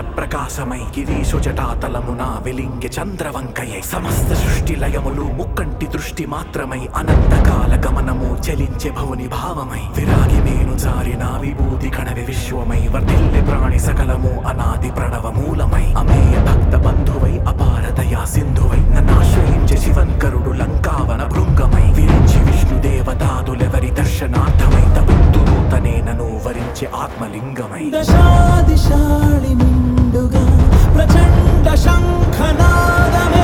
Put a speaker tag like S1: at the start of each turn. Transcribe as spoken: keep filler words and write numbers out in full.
S1: ప్రకాశమై గిరీశు జటాతలమున వెలింగె చంద్రవంకయై సమస్త సృష్టి లయములు ముక్కంటి దృష్టి మాత్రమై అనంతకాల గమనము చలించే భవుని భావమై విరాగి మేను జారిన విభూతి కణవి విశ్వమై వర్ధిల్లె ప్రాణి సకలము అనాది ప్రణవ మూలమై అమేయ భక్త బంధువై అపారదయా సింధువై నన్నాశ్రయించే శివన్కరుడు లంకావన భృంగమై విరించి విష్ణు దేవతాదులెవరి దర్శనార్థమై తబుద్ధుడు తనే నను వరించే ఆత్మలింగమై
S2: దశాదిశాళి నిండుగా ప్రచండ శంఖనాదమే